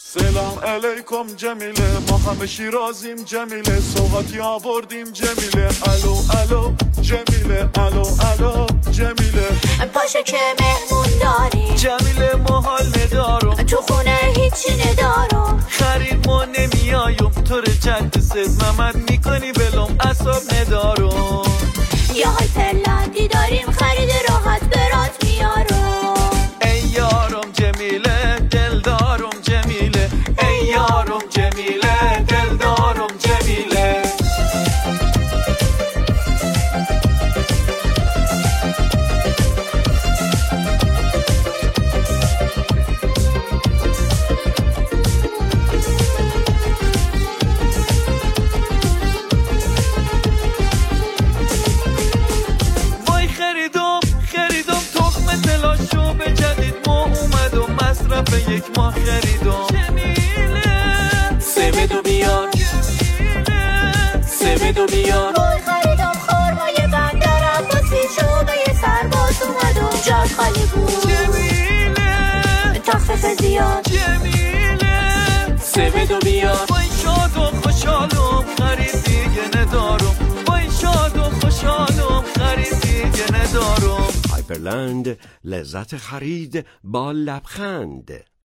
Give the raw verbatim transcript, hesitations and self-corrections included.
سلام علیکم جمیله، ما همه شیرازیم جمیله، سوغاتی آوردیم جمیله. الو الو جمیله، الو الو جمیله. پاشو که مهمون داریم جمیله، ما حال ندارم، تو خونه هیچی ندارم، خرید ما نمیایم، تو رو جد سز محمد میکنی بلوم اصاب ندارم. یا هایپرلندی داریم، خرید راحت برات میارم. ای یارم جمیله دل دارم جمیله، ای یارم جمیله دل دارم جمیله. وای خریدم خریدم تخم تلاشو به جدید ما اومدم، مصرف یک ماه خریدم. جمیله سبدو بیار، جمیله سبدو بیار. وای خریدم خورمای بندر عباسی، شعبه سرباز اومدم، جات خالی بود جمیله تخفیف زیاد. جمیله سبدو بیار. وای شاد و خوشحالم خرید دیگه ندارم، وای شاد و خوشحالم خرید دیگه ندارم. هایپرلند، لذت خرید با لبخند.